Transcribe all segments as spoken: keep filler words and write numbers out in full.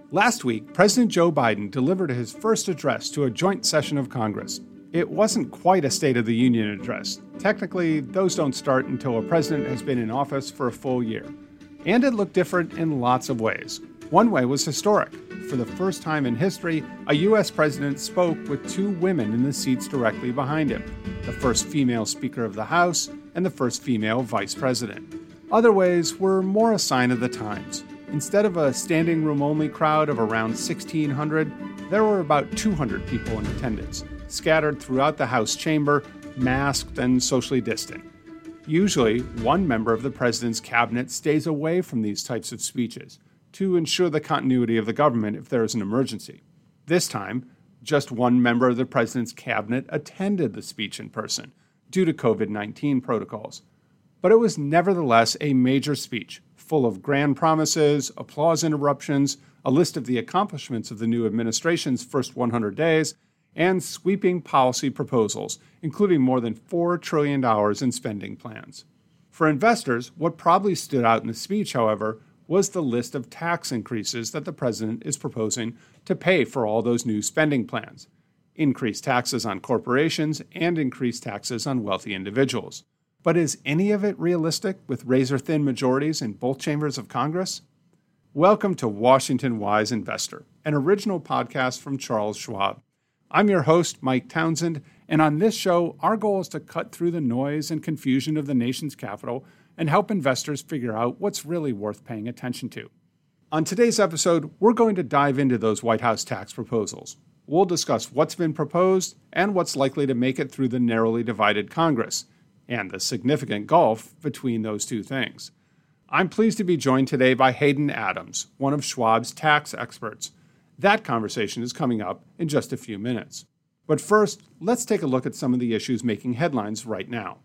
Last week, President Joe Biden delivered his first address to a joint session of Congress. It wasn't quite a State of the Union address. Technically, those don't start until a president has been in office for a full year. And it looked different in lots of ways. One way was historic. For the first time in history, a U S president spoke with two women in the seats directly behind him, the first female Speaker of the House and the first female Vice President. Other ways were more a sign of the times. Instead of a standing room-only crowd of around sixteen hundred, there were about two hundred people in attendance, scattered throughout the House chamber, masked and socially distant. Usually, one member of the president's cabinet stays away from these types of speeches to ensure the continuity of the government if there is an emergency. This time, just one member of the president's cabinet attended the speech in person due to covid nineteen protocols. But it was nevertheless a major speech, full of grand promises, applause interruptions, a list of the accomplishments of the new administration's first one hundred days, and sweeping policy proposals, including more than four trillion dollars in spending plans. For investors, what probably stood out in the speech, however, was the list of tax increases that the president is proposing to pay for all those new spending plans. Increased taxes on corporations and increased taxes on wealthy individuals. But is any of it realistic with razor-thin majorities in both chambers of Congress? Welcome to Washington Wise Investor, an original podcast from Charles Schwab. I'm your host, Mike Townsend, and on this show, our goal is to cut through the noise and confusion of the nation's capital and help investors figure out what's really worth paying attention to. On today's episode, we're going to dive into those White House tax proposals. We'll discuss what's been proposed and what's likely to make it through the narrowly divided Congress, and the significant gulf between those two things. I'm pleased to be joined today by Hayden Adams, one of Schwab's tax experts. That conversation is coming up in just a few minutes. But first, let's take a look at some of the issues making headlines right now.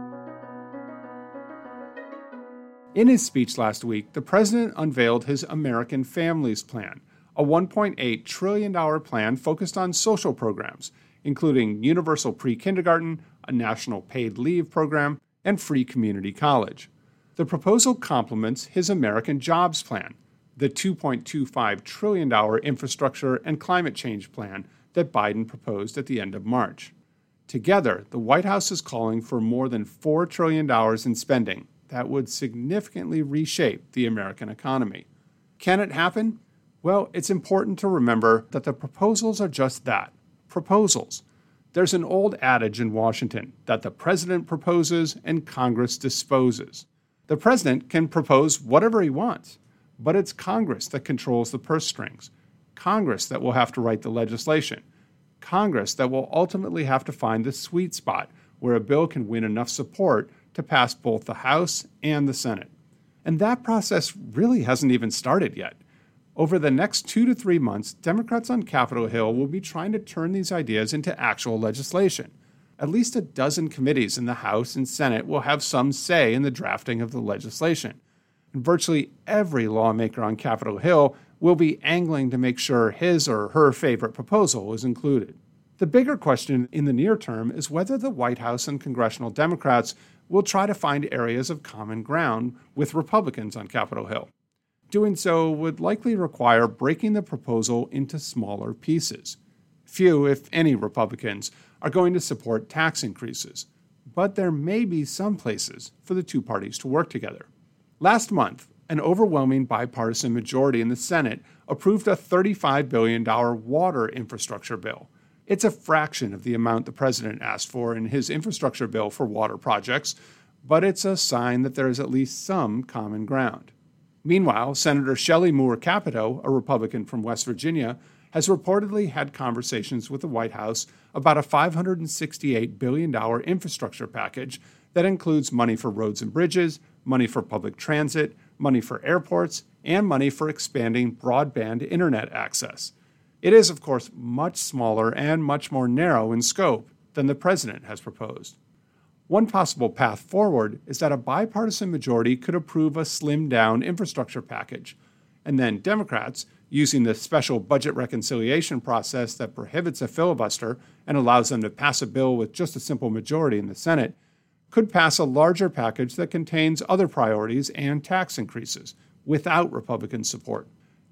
In his speech last week, the president unveiled his American Families Plan, a one point eight trillion dollars plan focused on social programs, including universal pre-kindergarten, a national paid leave program, and free community college. The proposal complements his American Jobs Plan, the two point two five trillion dollars infrastructure and climate change plan that Biden proposed at the end of March. Together, the White House is calling for more than four trillion dollars in spending that would significantly reshape the American economy. Can it happen? Well, it's important to remember that the proposals are just that, proposals. There's an old adage in Washington that the president proposes and Congress disposes. The president can propose whatever he wants, but it's Congress that controls the purse strings, Congress that will have to write the legislation, Congress that will ultimately have to find the sweet spot where a bill can win enough support to pass both the House and the Senate. And that process really hasn't even started yet. Over the next two to three months, Democrats on Capitol Hill will be trying to turn these ideas into actual legislation. At least a dozen committees in the House and Senate will have some say in the drafting of the legislation. And virtually every lawmaker on Capitol Hill will be angling to make sure his or her favorite proposal is included. The bigger question in the near term is whether the White House and congressional Democrats will try to find areas of common ground with Republicans on Capitol Hill. Doing so would likely require breaking the proposal into smaller pieces. Few, if any, Republicans are going to support tax increases, but there may be some places for the two parties to work together. Last month, an overwhelming bipartisan majority in the Senate approved a thirty-five billion dollars water infrastructure bill. It's a fraction of the amount the president asked for in his infrastructure bill for water projects, but it's a sign that there is at least some common ground. Meanwhile, Senator Shelley Moore Capito, a Republican from West Virginia, has reportedly had conversations with the White House about a five hundred sixty-eight billion dollars infrastructure package that includes money for roads and bridges, money for public transit, money for airports, and money for expanding broadband internet access. It is, of course, much smaller and much more narrow in scope than the president has proposed. One possible path forward is that a bipartisan majority could approve a slimmed-down infrastructure package, and then Democrats, using the special budget reconciliation process that prohibits a filibuster and allows them to pass a bill with just a simple majority in the Senate, could pass a larger package that contains other priorities and tax increases without Republican support.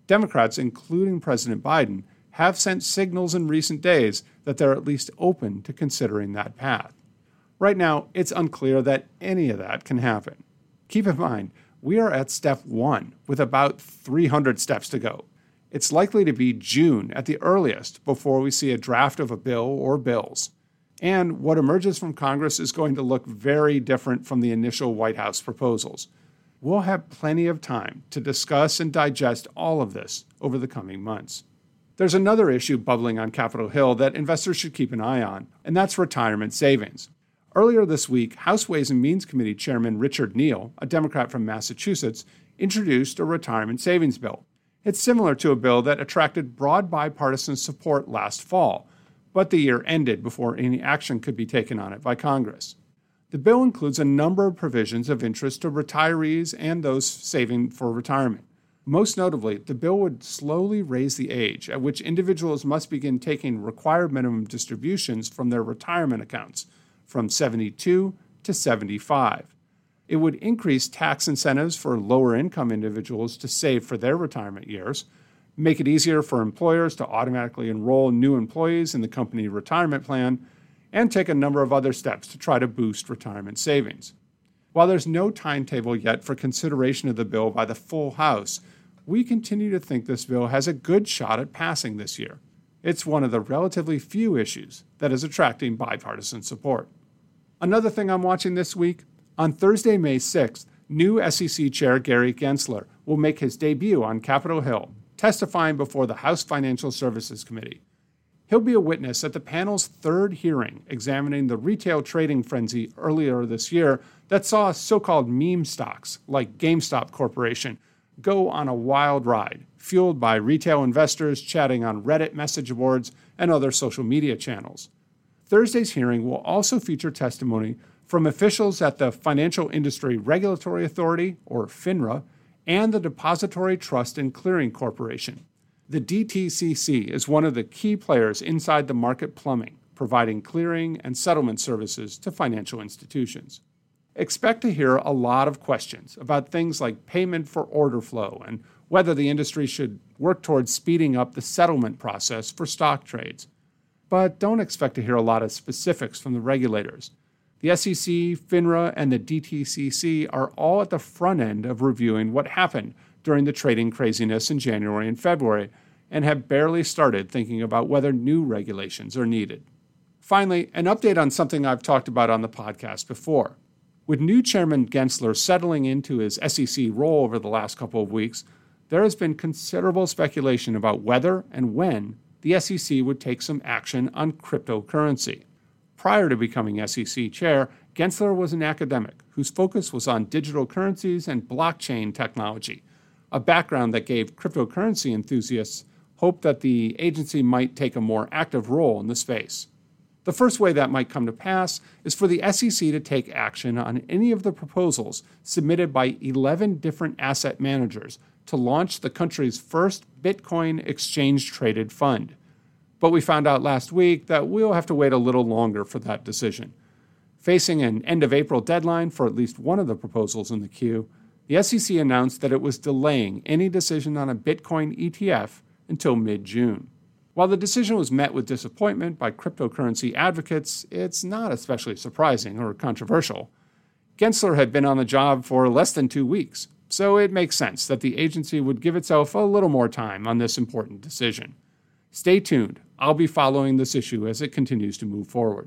Democrats, including President Biden, have sent signals in recent days that they're at least open to considering that path. Right now, it's unclear that any of that can happen. Keep in mind, we are at step one with about three hundred steps to go. It's likely to be June at the earliest before we see a draft of a bill or bills. And what emerges from Congress is going to look very different from the initial White House proposals. We'll have plenty of time to discuss and digest all of this over the coming months. There's another issue bubbling on Capitol Hill that investors should keep an eye on, and that's retirement savings. Earlier this week, House Ways and Means Committee Chairman Richard Neal, a Democrat from Massachusetts, introduced a retirement savings bill. It's similar to a bill that attracted broad bipartisan support last fall, but the year ended before any action could be taken on it by Congress. The bill includes a number of provisions of interest to retirees and those saving for retirement. Most notably, the bill would slowly raise the age at which individuals must begin taking required minimum distributions from their retirement accounts, from seventy-two to seventy-five. It would increase tax incentives for lower-income individuals to save for their retirement years, make it easier for employers to automatically enroll new employees in the company retirement plan, and take a number of other steps to try to boost retirement savings. While there's no timetable yet for consideration of the bill by the full House, we continue to think this bill has a good shot at passing this year. It's one of the relatively few issues that is attracting bipartisan support. Another thing I'm watching this week, on Thursday, May sixth, new S E C Chair Gary Gensler will make his debut on Capitol Hill, testifying before the House Financial Services Committee. He'll be a witness at the panel's third hearing examining the retail trading frenzy earlier this year that saw so-called meme stocks like GameStop Corporation go on a wild ride, fueled by retail investors chatting on Reddit message boards and other social media channels. Thursday's hearing will also feature testimony from officials at the Financial Industry Regulatory Authority, or FINRA, and the Depository Trust and Clearing Corporation. The D T C C is one of the key players inside the market plumbing, providing clearing and settlement services to financial institutions. Expect to hear a lot of questions about things like payment for order flow and whether the industry should work towards speeding up the settlement process for stock trades. But don't expect to hear a lot of specifics from the regulators. The S E C, FINRA, and the D T C C are all at the front end of reviewing what happened during the trading craziness in January and February, and have barely started thinking about whether new regulations are needed. Finally, an update on something I've talked about on the podcast before. With new Chairman Gensler settling into his S E C role over the last couple of weeks, there has been considerable speculation about whether and when the S E C would take some action on cryptocurrency. Prior to becoming S E C chair, Gensler was an academic whose focus was on digital currencies and blockchain technology, a background that gave cryptocurrency enthusiasts hope that the agency might take a more active role in the space. The first way that might come to pass is for the S E C to take action on any of the proposals submitted by eleven different asset managers to launch the country's first Bitcoin exchange-traded fund. But we found out last week that we'll have to wait a little longer for that decision. Facing an end-of-April deadline for at least one of the proposals in the queue, the S E C announced that it was delaying any decision on a Bitcoin E T F until mid-June. While the decision was met with disappointment by cryptocurrency advocates, it's not especially surprising or controversial. Gensler had been on the job for less than two weeks, so it makes sense that the agency would give itself a little more time on this important decision. Stay tuned. I'll be following this issue as it continues to move forward.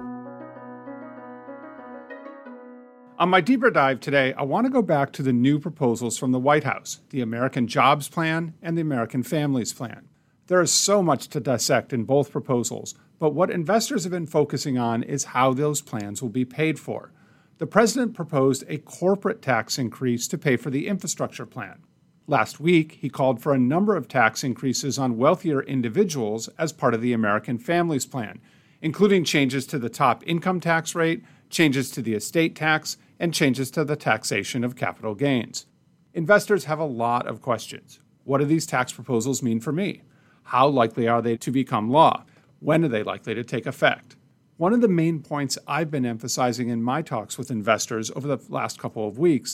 On my deeper dive today, I want to go back to the new proposals from the White House, the American Jobs Plan and the American Families Plan. There is so much to dissect in both proposals, but what investors have been focusing on is how those plans will be paid for. The president proposed a corporate tax increase to pay for the infrastructure plan. Last week, he called for a number of tax increases on wealthier individuals as part of the American Families Plan, including changes to the top income tax rate, changes to the estate tax, and changes to the taxation of capital gains. Investors have a lot of questions. What do these tax proposals mean for me? How likely are they to become law? When are they likely to take effect? One of the main points I've been emphasizing in my talks with investors over the last couple of weeks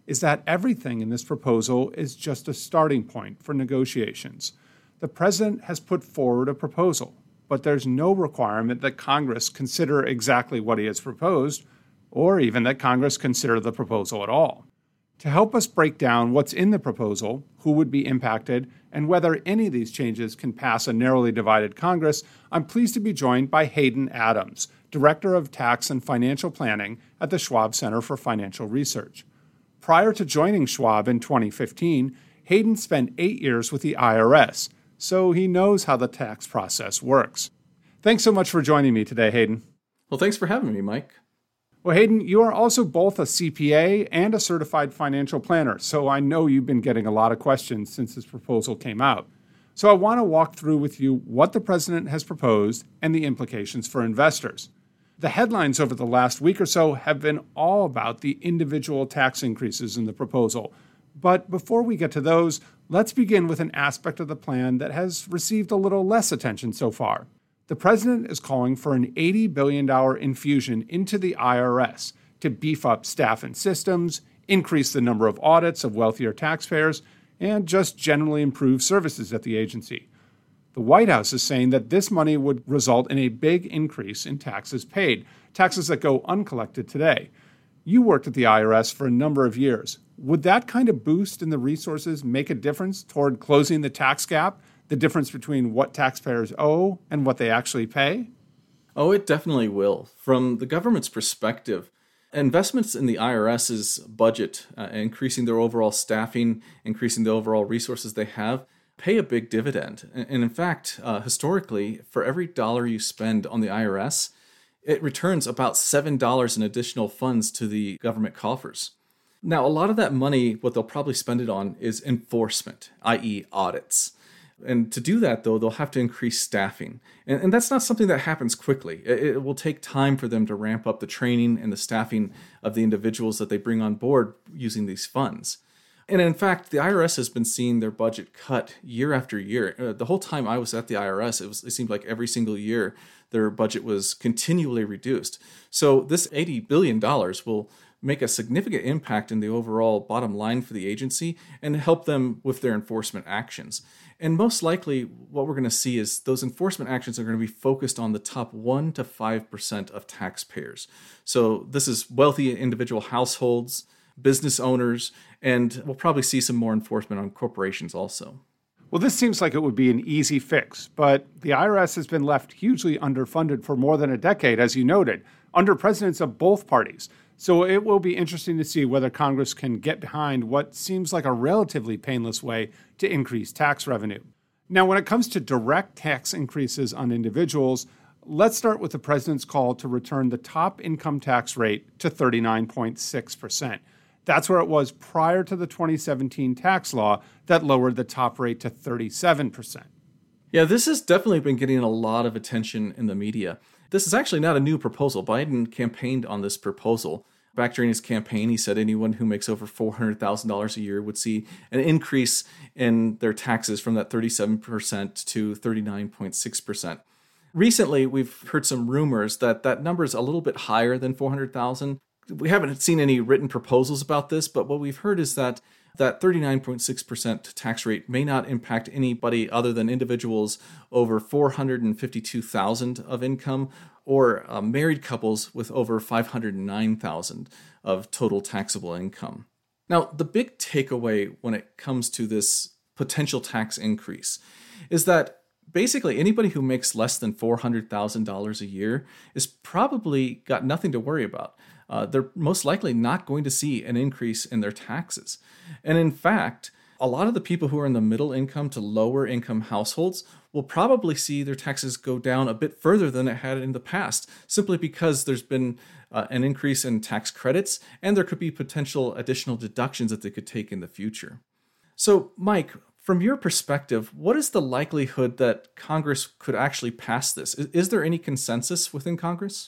is that everything in this proposal is just a starting point for negotiations. The president has put forward a proposal, but there's no requirement that Congress consider exactly what he has proposed, or even that Congress consider the proposal at all. To help us break down what's in the proposal, who would be impacted, and whether any of these changes can pass a narrowly divided Congress, I'm pleased to be joined by Hayden Adams, Director of Tax and Financial Planning at the Schwab Center for Financial Research. Prior to joining Schwab in twenty fifteen, Hayden spent eight years with the I R S, so he knows how the tax process works. Thanks so much for joining me today, Hayden. Well, thanks for having me, Mike. Well, Hayden, you are also both a C P A and a certified financial planner, so I know you've been getting a lot of questions since this proposal came out. So I want to walk through with you what the president has proposed and the implications for investors. The headlines over the last week or so have been all about the individual tax increases in the proposal. But before we get to those, let's begin with an aspect of the plan that has received a little less attention so far. The president is calling for an eighty billion dollars infusion into the I R S to beef up staff and systems, increase the number of audits of wealthier taxpayers, and just generally improve services at the agency. The White House is saying that this money would result in a big increase in taxes paid, taxes that go uncollected today. You worked at the I R S for a number of years. Would that kind of boost in the resources make a difference toward closing the tax gap? The difference between what taxpayers owe and what they actually pay? Oh, it definitely will. From the government's perspective, investments in the IRS's budget, uh, increasing their overall staffing, increasing the overall resources they have, pay a big dividend. And, and in fact, uh, historically, for every dollar you spend on the I R S, it returns about seven dollars in additional funds to the government coffers. Now, a lot of that money, what they'll probably spend it on is enforcement, that is audits. And to do that, though, they'll have to increase staffing. And, and that's not something that happens quickly. It, it will take time for them to ramp up the training and the staffing of the individuals that they bring on board using these funds. And in fact, the I R S has been seeing their budget cut year after year. Uh, the whole time I was at the I R S, it, was, it seemed like every single year their budget was continually reduced. So this eighty billion dollars will make a significant impact in the overall bottom line for the agency and help them with their enforcement actions. And most likely, what we're going to see is those enforcement actions are going to be focused on the top one to five percent of taxpayers. So this is wealthy individual households, business owners, and we'll probably see some more enforcement on corporations also. Well, this seems like it would be an easy fix, but the I R S has been left hugely underfunded for more than a decade, as you noted, under presidents of both parties. So it will be interesting to see whether Congress can get behind what seems like a relatively painless way to increase tax revenue. Now, when it comes to direct tax increases on individuals, let's start with the president's call to return the top income tax rate to thirty-nine point six percent. That's where it was prior to the twenty seventeen tax law that lowered the top rate to thirty-seven percent. Yeah, this has definitely been getting a lot of attention in the media. This is actually not a new proposal. Biden campaigned on this proposal. Back during his campaign, he said anyone who makes over four hundred thousand dollars a year would see an increase in their taxes from that thirty-seven percent to thirty-nine point six percent. Recently, we've heard some rumors that that number is a little bit higher than four hundred thousand. We haven't seen any written proposals about this, but what we've heard is that that thirty-nine point six percent tax rate may not impact anybody other than individuals over four hundred fifty-two thousand of income or uh, married couples with over five hundred nine thousand of total taxable income. Now, the big takeaway when it comes to this potential tax increase is that basically anybody who makes less than four hundred thousand dollars a year is probably got nothing to worry about. Uh, they're most likely not going to see an increase in their taxes. And in fact, a lot of the people who are in the middle income to lower income households will probably see their taxes go down a bit further than it had in the past, simply because there's been uh, an increase in tax credits and there could be potential additional deductions that they could take in the future. So, Mike, from your perspective, what is the likelihood that Congress could actually pass this? Is, is there any consensus within Congress?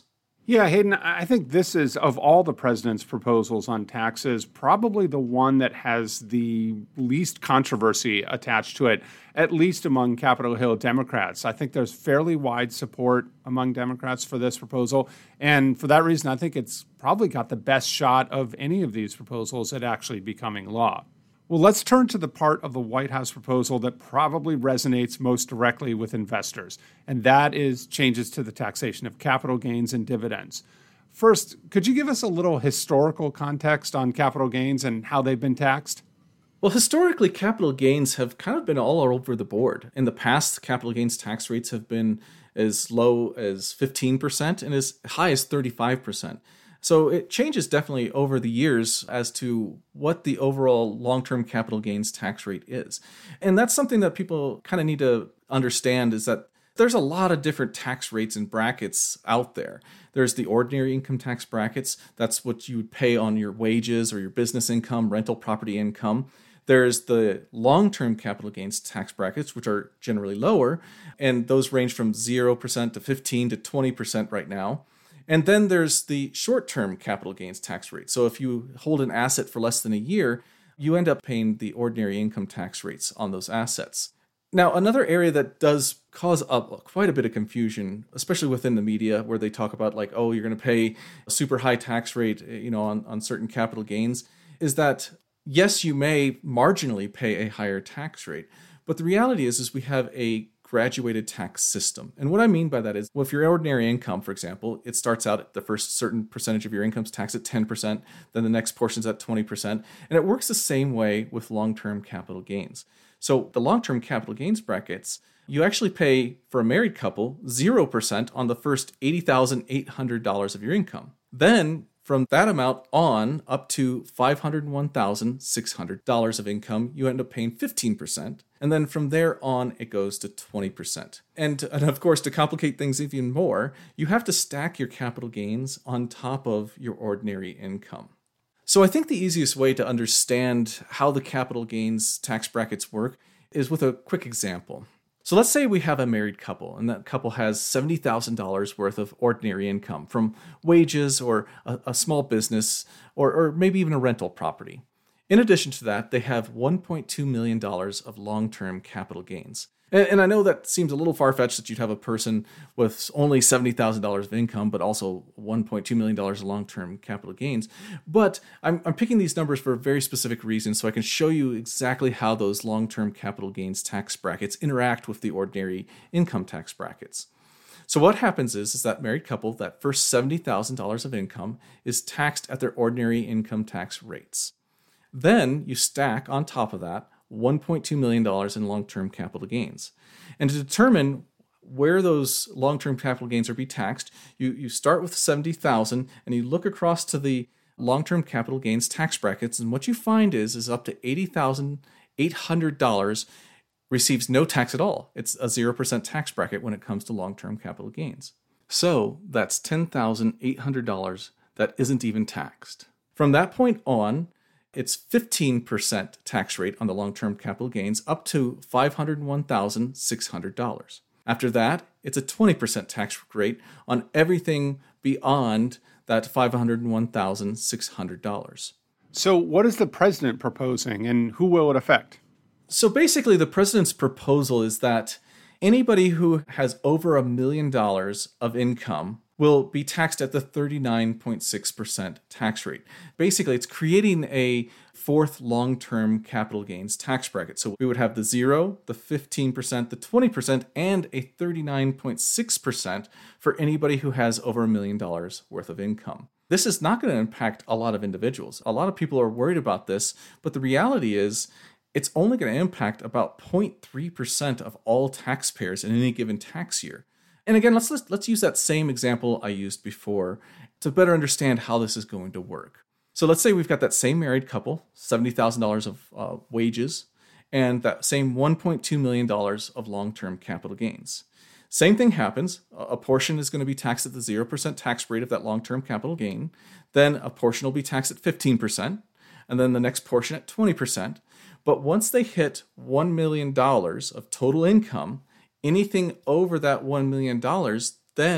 Yeah, Hayden, I think this is, of all the president's proposals on taxes, probably the one that has the least controversy attached to it, at least among Capitol Hill Democrats. I think there's fairly wide support among Democrats for this proposal. And for that reason, I think it's probably got the best shot of any of these proposals at actually becoming law. Well, let's turn to the part of the White House proposal that probably resonates most directly with investors, and that is changes to the taxation of capital gains and dividends. First, could you give us a little historical context on capital gains and how they've been taxed? Well, historically, capital gains have kind of been all over the board. In the past, capital gains tax rates have been as low as fifteen percent and as high as thirty-five percent. So it changes definitely over the years as to what the overall long-term capital gains tax rate is. And that's something that people kind of need to understand, is that there's a lot of different tax rates and brackets out there. There's the ordinary income tax brackets. That's what you would pay on your wages or your business income, rental property income. There's the long-term capital gains tax brackets, which are generally lower, and those range from zero percent to fifteen to twenty percent right now. And then there's the short-term capital gains tax rate. So if you hold an asset for less than a year, you end up paying the ordinary income tax rates on those assets. Now, another area that does cause up quite a bit of confusion, especially within the media, where they talk about like, oh, you're going to pay a super high tax rate, you know, on, on certain capital gains, is that yes, you may marginally pay a higher tax rate, but the reality is, is we have a graduated tax system. And what I mean by that is, well, if your ordinary income, for example, it starts out at the first certain percentage of your income's taxed at ten percent, then the next portion's at twenty percent, and it works the same way with long-term capital gains. So the long-term capital gains brackets, you actually pay, for a married couple, zero percent on the first eighty thousand eight hundred dollars of your income. Then from that amount on up to five hundred one thousand six hundred dollars of income, you end up paying fifteen percent. And then from there on, it goes to twenty percent. And, and of course, to complicate things even more, you have to stack your capital gains on top of your ordinary income. So I think the easiest way to understand how the capital gains tax brackets work is with a quick example. So let's say we have a married couple, and that couple has seventy thousand dollars worth of ordinary income from wages or a, a small business or, or maybe even a rental property. In addition to that, they have one point two million dollars of long-term capital gains. And, and I know that seems a little far-fetched that you'd have a person with only seventy thousand dollars of income, but also one point two million dollars of long-term capital gains. But I'm, I'm picking these numbers for a very specific reason, so I can show you exactly how those long-term capital gains tax brackets interact with the ordinary income tax brackets. So what happens is, is that married couple, that first seventy thousand dollars of income is taxed at their ordinary income tax rates. Then you stack on top of that one point two million dollars in long-term capital gains. And to determine where those long-term capital gains are be taxed, you, you start with seventy thousand dollars and you look across to the long-term capital gains tax brackets, and what you find is, is up to eighty thousand eight hundred dollars receives no tax at all. It's a zero percent tax bracket when it comes to long-term capital gains. So that's ten thousand eight hundred dollars that isn't even taxed. From that point on, it's fifteen percent tax rate on the long-term capital gains up to five hundred one thousand six hundred dollars. After that, it's a twenty percent tax rate on everything beyond that five hundred one thousand six hundred dollars. So what is the president proposing, and who will it affect? So basically, the president's proposal is that anybody who has over a million dollars of income will be taxed at the thirty-nine point six percent tax rate. Basically, it's creating a fourth long-term capital gains tax bracket. So we would have the zero, the fifteen percent, the twenty percent, and a thirty-nine point six percent for anybody who has over a million dollars worth of income. This is not going to impact a lot of individuals. A lot of people are worried about this, but the reality is it's only going to impact about zero point three percent of all taxpayers in any given tax year. And again, let's, let's let's use that same example I used before to better understand how this is going to work. So let's say we've got that same married couple, seventy thousand dollars of uh, wages, and that same one point two million dollars of long-term capital gains. Same thing happens. A portion is going to be taxed at the zero percent tax rate of that long-term capital gain. Then a portion will be taxed at fifteen percent, and then the next portion at twenty percent. But once they hit one million dollars of total income, anything over that one million dollars then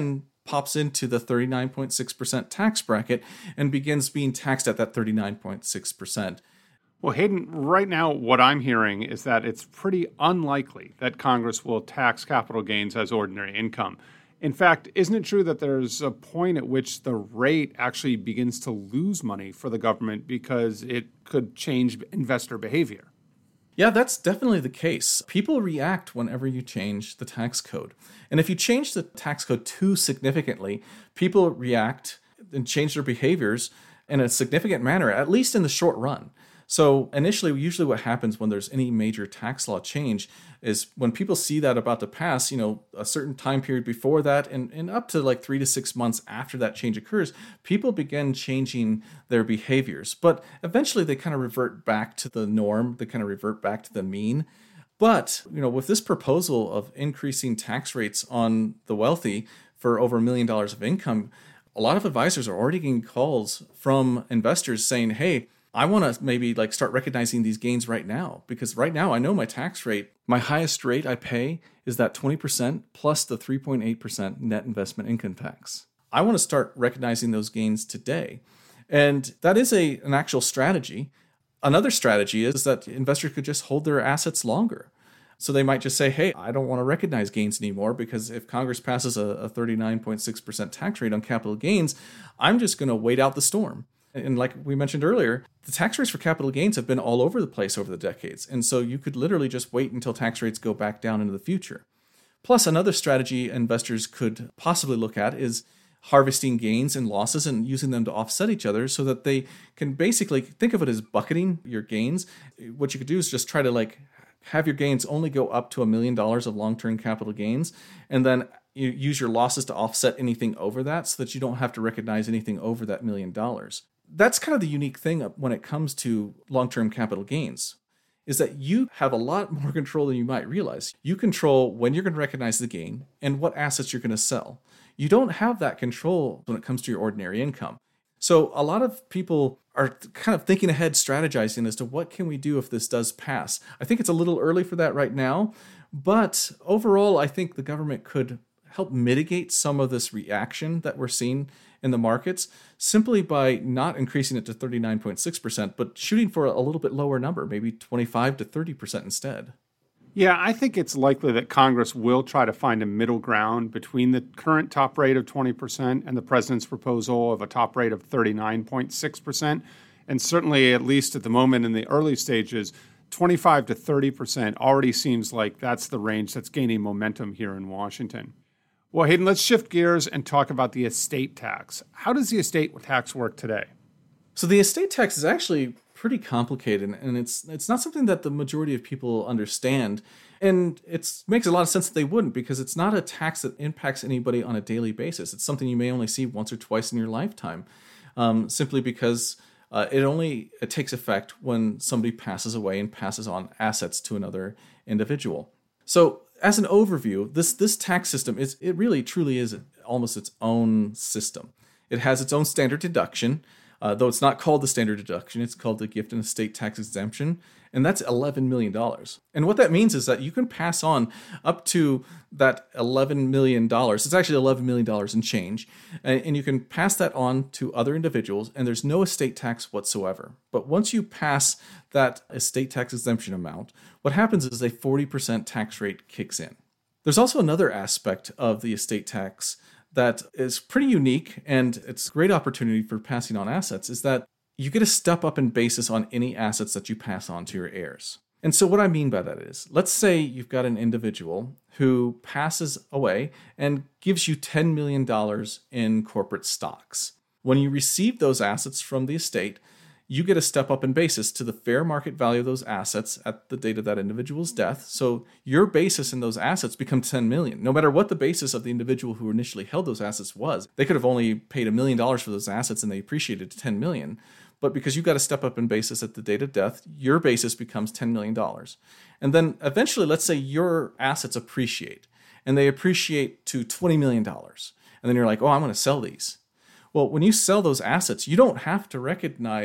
pops into the thirty-nine point six percent tax bracket and begins being taxed at that thirty-nine point six percent. Well, Hayden, right now what I'm hearing is that it's pretty unlikely that Congress will tax capital gains as ordinary income. In fact, isn't it true that there's a point at which the rate actually begins to lose money for the government because it could change investor behavior? Yeah, that's definitely the case. People react whenever you change the tax code. And if you change the tax code too significantly, people react and change their behaviors in a significant manner, at least in the short run. So initially, usually what happens when there's any major tax law change is when people see that about to pass, you know, a certain time period before that and, and up to like three to six months after that change occurs, people begin changing their behaviors. But eventually they kind of revert back to the norm. They kind of revert back to the mean. But, you know, with this proposal of increasing tax rates on the wealthy for over a million dollars of income, a lot of advisors are already getting calls from investors saying, hey, I want to maybe like start recognizing these gains right now, because right now I know my tax rate, my highest rate I pay is that twenty percent plus the three point eight percent net investment income tax. I want to start recognizing those gains today. And that is a an actual strategy. Another strategy is that investors could just hold their assets longer. So they might just say, hey, I don't want to recognize gains anymore because if Congress passes a, a thirty-nine point six percent tax rate on capital gains, I'm just going to wait out the storm. And like we mentioned earlier, the tax rates for capital gains have been all over the place over the decades. And so you could literally just wait until tax rates go back down into the future. Plus, another strategy investors could possibly look at is harvesting gains and losses and using them to offset each other so that they can basically think of it as bucketing your gains. What you could do is just try to like have your gains only go up to a million dollars of long-term capital gains, and then you use your losses to offset anything over that so that you don't have to recognize anything over that million dollars. That's kind of the unique thing when it comes to long-term capital gains, is that you have a lot more control than you might realize. You control when you're going to recognize the gain and what assets you're going to sell. You don't have that control when it comes to your ordinary income. So a lot of people are kind of thinking ahead, strategizing as to what can we do if this does pass. I think it's a little early for that right now, but overall, I think the government could help mitigate some of this reaction that we're seeing in the markets simply by not increasing it to thirty-nine point six percent, but shooting for a little bit lower number, maybe twenty-five to thirty percent instead. Yeah, I think it's likely that Congress will try to find a middle ground between the current top rate of twenty percent and the president's proposal of a top rate of thirty-nine point six percent. And certainly, at least at the moment in the early stages, twenty-five to thirty percent already seems like that's the range that's gaining momentum here in Washington. Well, Hayden, let's shift gears and talk about the estate tax. How does the estate tax work today? So the estate tax is actually pretty complicated, and it's it's not something that the majority of people understand. And it makes a lot of sense that they wouldn't, because it's not a tax that impacts anybody on a daily basis. It's something you may only see once or twice in your lifetime, um, simply because uh, it only it takes effect when somebody passes away and passes on assets to another individual. So as an overview, this this tax system is it really truly is almost its own system. It has its own standard deduction, uh, though it's not called the standard deduction. It's called the gift and estate tax exemption, and that's eleven million dollars. And what that means is that you can pass on up to that eleven million dollars. It's actually eleven million dollars and change, and, and you can pass that on to other individuals, and there's no estate tax whatsoever. But once you pass that estate tax exemption amount, what happens is a forty percent tax rate kicks in. There's also another aspect of the estate tax that is pretty unique, and it's a great opportunity for passing on assets, is that you get a step up in basis on any assets that you pass on to your heirs. And so what I mean by that is, let's say you've got an individual who passes away and gives you ten million dollars in corporate stocks. When you receive those assets from the estate, you get a step up in basis to the fair market value of those assets at the date of that individual's death. So your basis in those assets becomes ten million dollars. No matter what the basis of the individual who initially held those assets was, they could have only paid a million dollars for those assets and they appreciated to ten million dollars. But because you got a step up in basis at the date of death, your basis becomes ten million dollars. And then eventually, let's say your assets appreciate, and they appreciate to twenty million dollars. And then you're like, oh, I'm going to sell these. Well, when you sell those assets, you don't have to recognize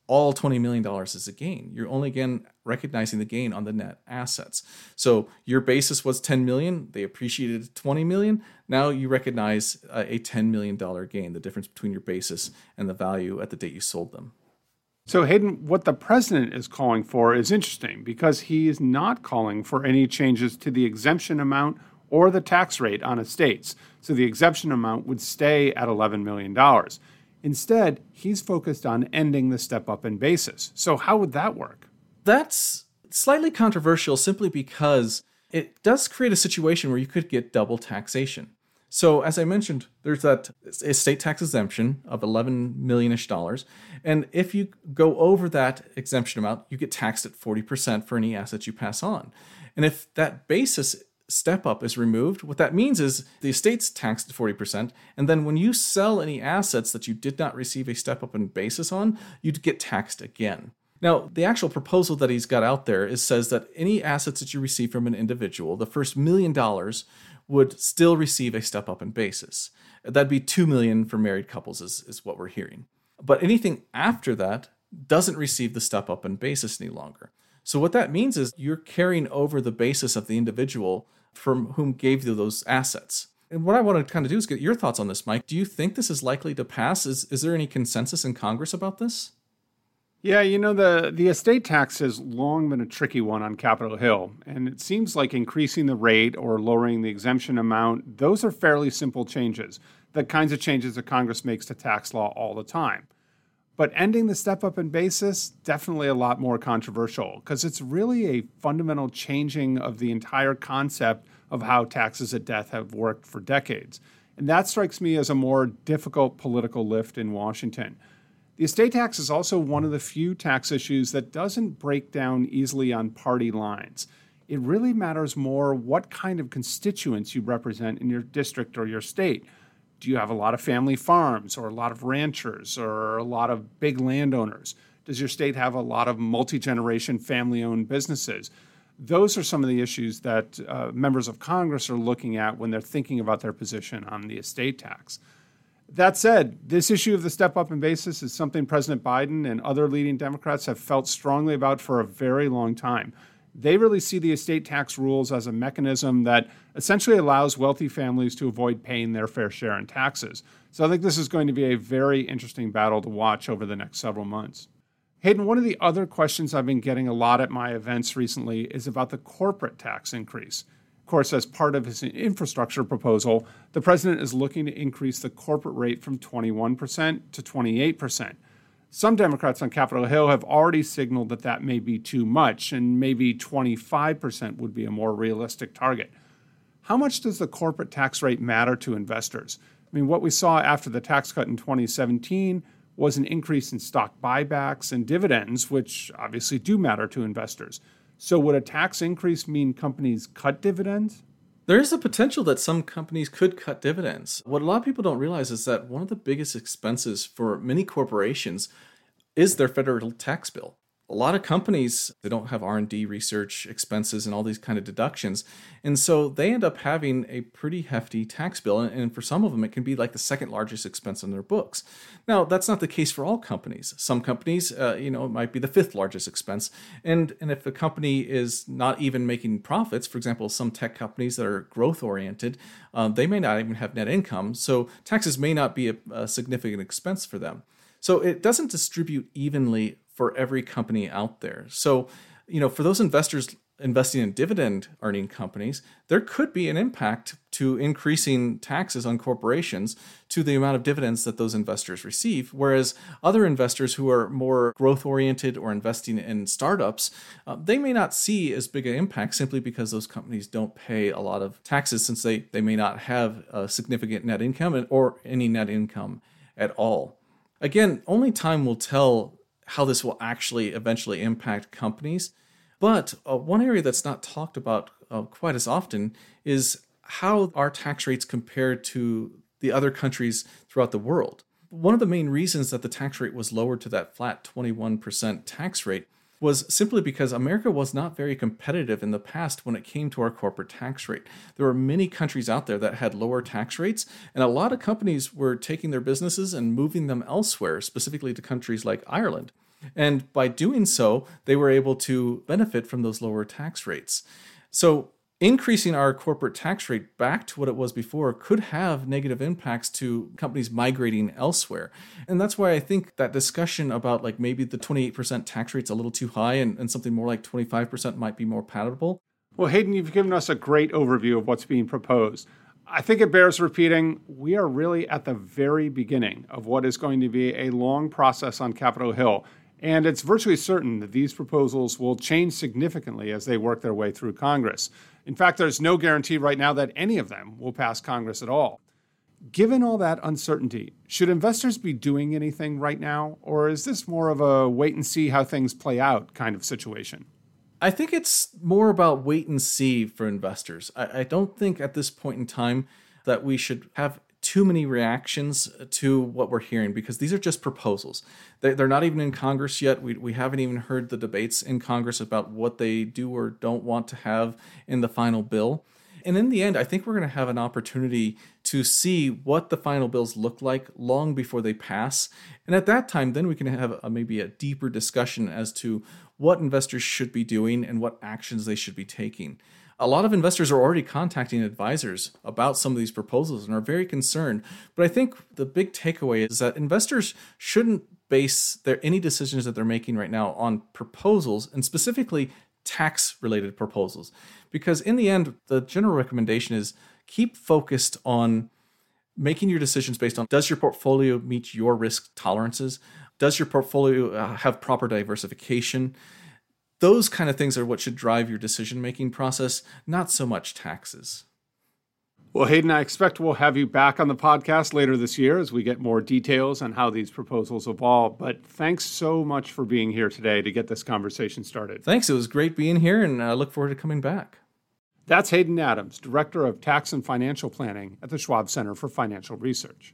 all twenty million dollars is a gain. You're only, again, recognizing the gain on the net assets. So your basis was ten million dollars. They appreciated twenty million dollars. Now you recognize a ten million dollars gain, the difference between your basis and the value at the date you sold them. So, Hayden, what the president is calling for is interesting because he is not calling for any changes to the exemption amount or the tax rate on estates. So the exemption amount would stay at eleven million dollars. Instead, he's focused on ending the step-up in basis. So how would that work? That's slightly controversial simply because it does create a situation where you could get double taxation. So as I mentioned, there's that estate tax exemption of eleven million-ish dollars. And if you go over that exemption amount, you get taxed at forty percent for any assets you pass on. And if that basis step up is removed, what that means is the estate's taxed at forty percent, and then when you sell any assets that you did not receive a step up in basis on, you'd get taxed again. Now, the actual proposal that he's got out there is says that any assets that you receive from an individual, the first million dollars would still receive a step up in basis. That'd be two million for married couples is, is what we're hearing. But anything after that doesn't receive the step up in basis any longer. So what that means is you're carrying over the basis of the individual from whom gave you those assets. And what I want to kind of do is get your thoughts on this, Mike. Do you think this is likely to pass? Is, is there any consensus in Congress about this? Yeah, you know, the, the estate tax has long been a tricky one on Capitol Hill, and it seems like increasing the rate or lowering the exemption amount, those are fairly simple changes, the kinds of changes that Congress makes to tax law all the time. But ending the step-up in basis, definitely a lot more controversial, because it's really a fundamental changing of the entire concept of how taxes at death have worked for decades. And that strikes me as a more difficult political lift in Washington. The estate tax is also one of the few tax issues that doesn't break down easily on party lines. It really matters more what kind of constituents you represent in your district or your state. Do you have a lot of family farms or a lot of ranchers or a lot of big landowners? Does your state have a lot of multi-generation family-owned businesses? Those are some of the issues that uh, members of Congress are looking at when they're thinking about their position on the estate tax. That said, this issue of the step-up in basis is something President Biden and other leading Democrats have felt strongly about for a very long time. They really see the estate tax rules as a mechanism that essentially allows wealthy families to avoid paying their fair share in taxes. So I think this is going to be a very interesting battle to watch over the next several months. Hayden, one of the other questions I've been getting a lot at my events recently is about the corporate tax increase. Of course, as part of his infrastructure proposal, the president is looking to increase the corporate rate from twenty-one percent to twenty-eight percent. Some Democrats on Capitol Hill have already signaled that that may be too much, and maybe twenty-five percent would be a more realistic target. How much does the corporate tax rate matter to investors? I mean, what we saw after the tax cut in twenty seventeen was an increase in stock buybacks and dividends, which obviously do matter to investors. So would a tax increase mean companies cut dividends? There is a potential that some companies could cut dividends. What a lot of people don't realize is that one of the biggest expenses for many corporations is their federal tax bill. A lot of companies, they don't have R and D research expenses and all these kind of deductions. And so they end up having a pretty hefty tax bill. And for some of them, it can be like the second largest expense on their books. Now, that's not the case for all companies. Some companies, uh, you know, it might be the fifth largest expense. And, and if a company is not even making profits, for example, some tech companies that are growth oriented, um, they may not even have net income. So taxes may not be a, a significant expense for them. So it doesn't distribute evenly for every company out there. So, you know, for those investors investing in dividend earning companies, there could be an impact to increasing taxes on corporations to the amount of dividends that those investors receive. Whereas other investors who are more growth oriented or investing in startups, uh, they may not see as big an impact simply because those companies don't pay a lot of taxes since they, they may not have a significant net income or any net income at all. Again, only time will tell how this will actually eventually impact companies. But uh, one area that's not talked about uh, quite as often is how our tax rates compare to the other countries throughout the world. One of the main reasons that the tax rate was lowered to that flat twenty-one percent tax rate was simply because America was not very competitive in the past when it came to our corporate tax rate. There were many countries out there that had lower tax rates, and a lot of companies were taking their businesses and moving them elsewhere, specifically to countries like Ireland. And by doing so, they were able to benefit from those lower tax rates. So increasing our corporate tax rate back to what it was before could have negative impacts to companies migrating elsewhere. And that's why I think that discussion about like maybe the twenty-eight percent tax rate's a little too high and, and something more like twenty-five percent might be more palatable. Well, Hayden, you've given us a great overview of what's being proposed. I think it bears repeating, we are really at the very beginning of what is going to be a long process on Capitol Hill. And it's virtually certain that these proposals will change significantly as they work their way through Congress. In fact, there's no guarantee right now that any of them will pass Congress at all. Given all that uncertainty, should investors be doing anything right now? Or is this more of a wait and see how things play out kind of situation? I think it's more about wait and see for investors. I, I don't think at this point in time that we should have too many reactions to what we're hearing, because these are just proposals. They're not even in Congress yet. We we haven't even heard the debates in Congress about what they do or don't want to have in the final bill. And in the end, I think we're going to have an opportunity to see what the final bills look like long before they pass. And at that time, then we can have a, maybe a deeper discussion as to what investors should be doing and what actions they should be taking. A lot of investors are already contacting advisors about some of these proposals and are very concerned. But I think the big takeaway is that investors shouldn't base their any decisions that they're making right now on proposals, and specifically tax-related proposals. Because in the end, the general recommendation is keep focused on making your decisions based on, does your portfolio meet your risk tolerances? Does your portfolio uh, have proper diversification? Those kind of things are what should drive your decision-making process, not so much taxes. Well, Hayden, I expect we'll have you back on the podcast later this year as we get more details on how these proposals evolve. But thanks so much for being here today to get this conversation started. Thanks. It was great being here, and I look forward to coming back. That's Hayden Adams, Director of Tax and Financial Planning at the Schwab Center for Financial Research.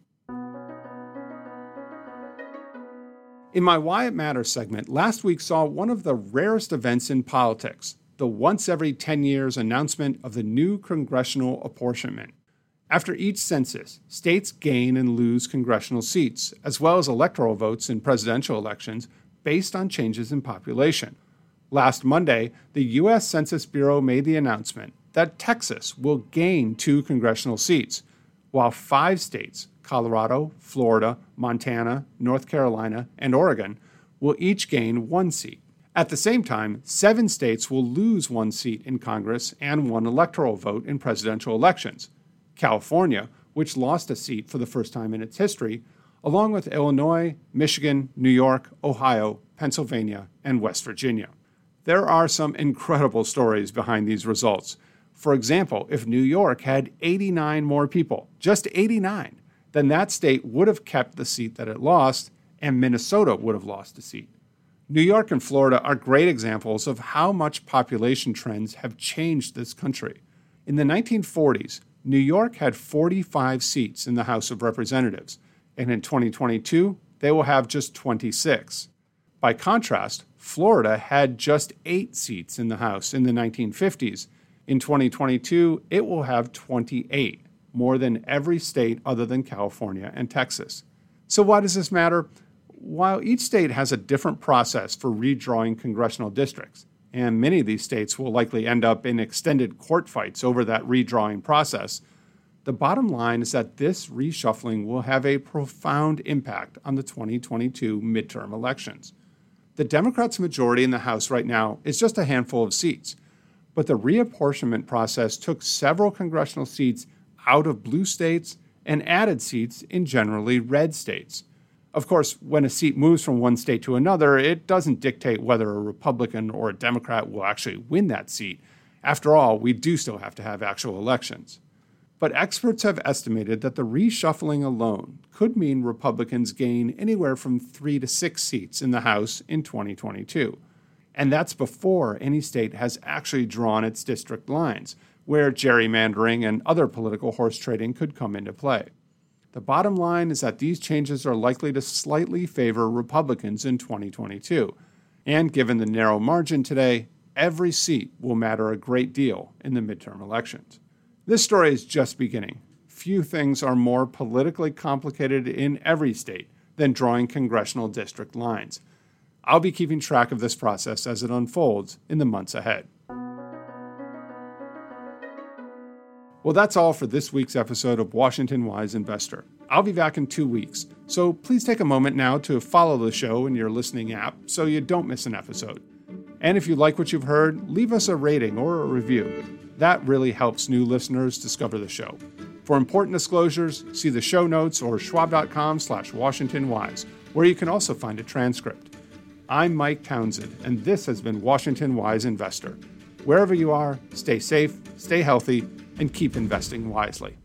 In my Why It Matters segment, last week saw one of the rarest events in politics, the once every ten years announcement of the new congressional apportionment. After each census, states gain and lose congressional seats, as well as electoral votes in presidential elections based on changes in population. Last Monday, the U S Census Bureau made the announcement that Texas will gain two congressional seats, while five states, Colorado, Florida, Montana, North Carolina, and Oregon, will each gain one seat. At the same time, seven states will lose one seat in Congress and one electoral vote in presidential elections. California, which lost a seat for the first time in its history, along with Illinois, Michigan, New York, Ohio, Pennsylvania, and West Virginia. There are some incredible stories behind these results. For example, if New York had eighty-nine more people, just eighty-nine, then that state would have kept the seat that it lost, and Minnesota would have lost a seat. New York and Florida are great examples of how much population trends have changed this country. In the nineteen forties, New York had forty-five seats in the House of Representatives, and in twenty twenty-two, they will have just twenty-six. By contrast, Florida had just eight seats in the House in the nineteen fifties. In twenty twenty-two, it will have twenty-eight, more than every state other than California and Texas. So why does this matter? While each state has a different process for redrawing congressional districts, and many of these states will likely end up in extended court fights over that redrawing process, the bottom line is that this reshuffling will have a profound impact on the twenty twenty-two midterm elections. The Democrats' majority in the House right now is just a handful of seats, but the reapportionment process took several congressional seats out of blue states and added seats in generally red states. Of course, when a seat moves from one state to another, it doesn't dictate whether a Republican or a Democrat will actually win that seat. After all, we do still have to have actual elections. But experts have estimated that the reshuffling alone could mean Republicans gain anywhere from three to six seats in the House in twenty twenty-two. And that's before any state has actually drawn its district lines, where gerrymandering and other political horse trading could come into play. The bottom line is that these changes are likely to slightly favor Republicans in twenty twenty-two. And given the narrow margin today, every seat will matter a great deal in the midterm elections. This story is just beginning. Few things are more politically complicated in every state than drawing congressional district lines. I'll be keeping track of this process as it unfolds in the months ahead. Well, that's all for this week's episode of Washington Wise Investor. I'll be back in two weeks, so please take a moment now to follow the show in your listening app so you don't miss an episode. And if you like what you've heard, leave us a rating or a review. That really helps new listeners discover the show. For important disclosures, see the show notes or schwab.com slash Washington Wise, where you can also find a transcript. I'm Mike Townsend, and this has been Washington Wise Investor. Wherever you are, stay safe, stay healthy, and keep investing wisely.